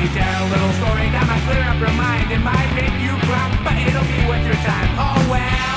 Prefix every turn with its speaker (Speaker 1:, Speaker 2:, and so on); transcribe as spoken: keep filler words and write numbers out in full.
Speaker 1: me tell a little story that might clear up your mind. It might make you cry, but it'll be worth your time. Oh well.